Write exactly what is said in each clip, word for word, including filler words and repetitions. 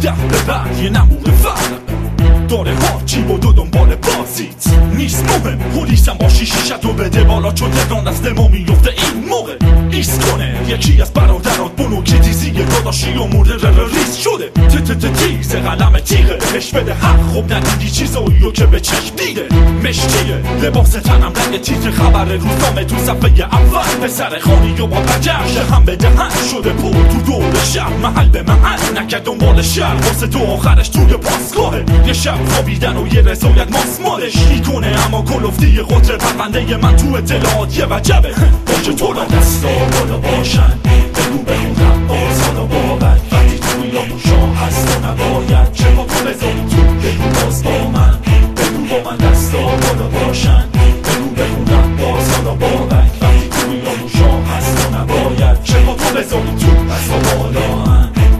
ده به بعد یه نمونه فرق داره هرچی با دو دنبال بازیت نیست مهم پلیسم باشی شیشتو بده بالا چون تهران دست ما میفته این موقع ایست کنه یکی از برادرات بنو که دیزی داداشی و مرده ریز شده تت تیز قلم تیغه بهش بده حق خب ندیدی چیزاییو که به چشم دیده مشکیه لباس تنم رنگ تیتر خبر روزنامه تو صفحه اول پسر خانی و با بجرش هم به دهن شده پر تو دور شهر محل به محل نکرد دنبال شهر واسه تو آخرش توی پاسگاهه یه شب خوابیدن و یه رضایت ماسمالش میکنه اما کلفتی قطر پرونده من تو اطلاعات یه وجبه باشه تو را دستا بالا باشن بگو بگو رقاص حالا بابک وقتی توی یا موشا هست و نباید چه با تو بذاری تو بگو باز با من بگو با من دستا بالا باشن بگو بگو رقاص حالا بابک وقتی توی یا موشا هست و نباید چه با تو بذاری تو دستا بالا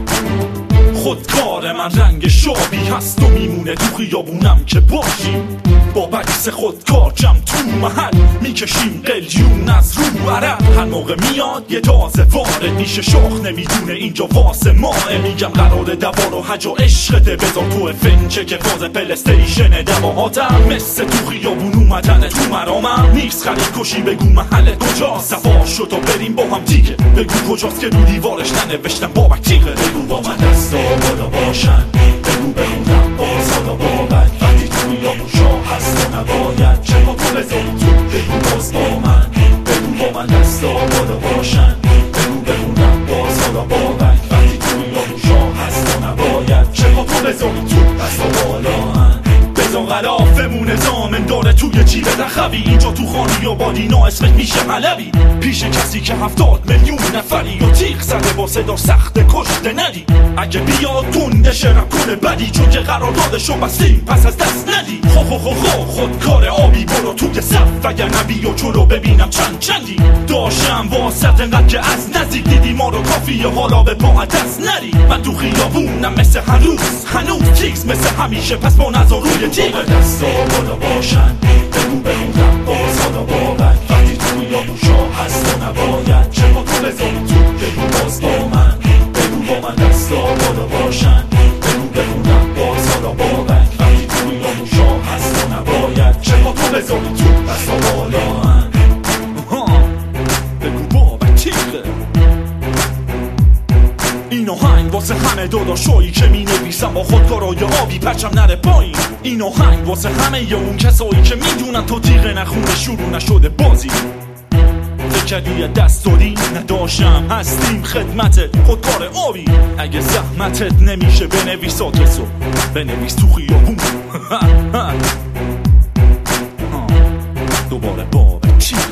خودکار من رنگ شابی هست و میمونه تو خیابونم که باشیم با بکس خودکار جمع تو محل میکشیم قلیون از رو عرب هر موقع میاد یه تازه وارد میشه شاخ نمیدونه اینجا واسه ماه میگم قرار دوار و حج و عشقته بذار تو فنچه که فاز پلستیشن دماهاتم مثل تو خیابون اومدن تو مرامم نیست خرید کشی بگو محل کجاست سوار شد و بریم با هم دیگه بگو کجاست که رو دیوارش ننوشتم بابک تیغه بگو با من دستا بالا باشن بگو بگو رقاص حالا بابک وقتی توی یا موشا هست و نباید چه با تو بذاری تو بگو باز با من بگو با من دستا بالا باشن بگو بگو رقاص حالا بابک وقتی توی یا موشا هست و نباید چه با تو بذاری تو دستا بالا بزا غلافمونه زامن داره توی جیب رخوی اینجا تو خانی و بادینا اسمش میشه علوی پیش کسی که هفتاد میلیون نفری و تیغ زده با صدا سخت کشته ندی اگه بیاد گندش رب کنه بدی چون که قراردادشو بستیم پس از دست ندی خو خو خو خو خودکار آبی برو توی صف اگر نبی و جلو ببینم چند چندی داشتم واسط انقدر که از نزدیک دیدی ما رو کافیه حالا به پا دست ندی من تو خیابونم مثل هر روز هنوز تیکس مثل همیشه پس با نظر روی تیغ دستا بالا باشن بگو بگو رقاص حالا بابک وقتی توی یا موشا هست و نباید چه با تو بذاری تو بگو باز با من بگو با من دستا بالا باشن بگو بگو رقاص حالا بابک وقتی توی یا موشا هست و نباید چه با تو بذاری تو دستا بالا بگو بابک تیغه این آهنگ واسه همه داداشایی که می نویسم با خودکارای آبی پچم نره پایین این آهنگ واسه همه ی اون کسایی که میدونن تو تیغه نخونه شروع نشده بازی فکری دست دادی نداشتم هستیم خدمتت خودکار آبی اگه زحمتت نمیشه بنویس آدرسو بنویس تو خیابون دوباره بابک چی